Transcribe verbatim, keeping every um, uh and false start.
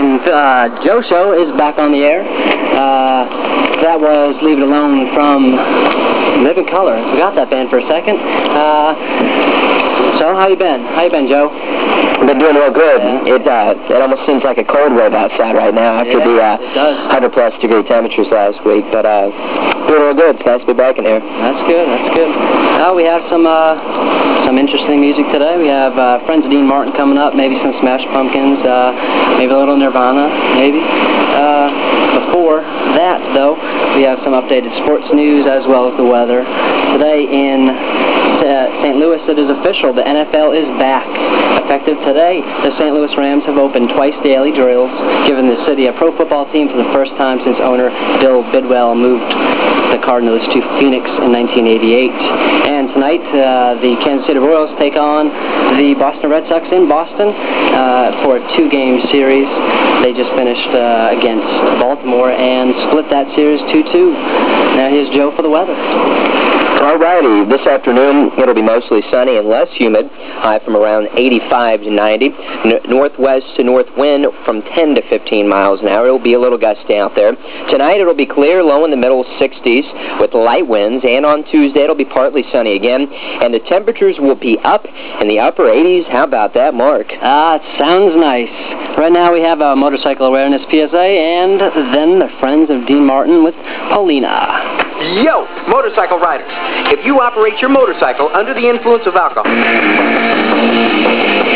and uh, Joe Show is back on the air. Uh, that was Leave It Alone from Living Color. I forgot that band for a second. Uh, so, how you been? How you been, Joe? I've been doing real good. Yeah. It uh, it almost seems like a cold wave outside right now after yeah, the uh, it does. one hundred plus degree temperatures last week. But uh, doing real good. It's nice to be back in here. That's good. That's good. Uh, we have some uh, some interesting music today. We have uh, Friends of Dean Martin coming up. Maybe some Smash Pumpkins. Uh, maybe a little Nirvana. Maybe. Uh, before that, though, we have some updated sports news as well as the weather. Today in Saint Louis, it is official. The N F L is back. Effective today, the Saint Louis Rams have opened twice daily drills, giving the city a pro football team for the first time since owner Bill Bidwell moved the Cardinals to Phoenix in nineteen eighty-eight. And tonight, uh, the Kansas City Royals take on the Boston Red Sox in Boston uh, for a two-game series. They just finished uh, against Baltimore and split that series two two. Now here's Joe for the weather. Alrighty, this afternoon it'll be mostly sunny and less humid, high from around eighty-five to ninety. N- northwest to north wind from ten to fifteen miles an hour. It'll be a little gusty out there. Tonight it'll be clear, low in the middle sixties with light winds, and on Tuesday it'll be partly sunny again, and the temperatures will be up in the upper eighties. How about that, Mark? Ah, it sounds nice. Right now we have a motorcycle awareness P S A, and then the Friends of Dean Martin with Paulina. Yo, motorcycle riders, if you operate your motorcycle under the influence of alcohol...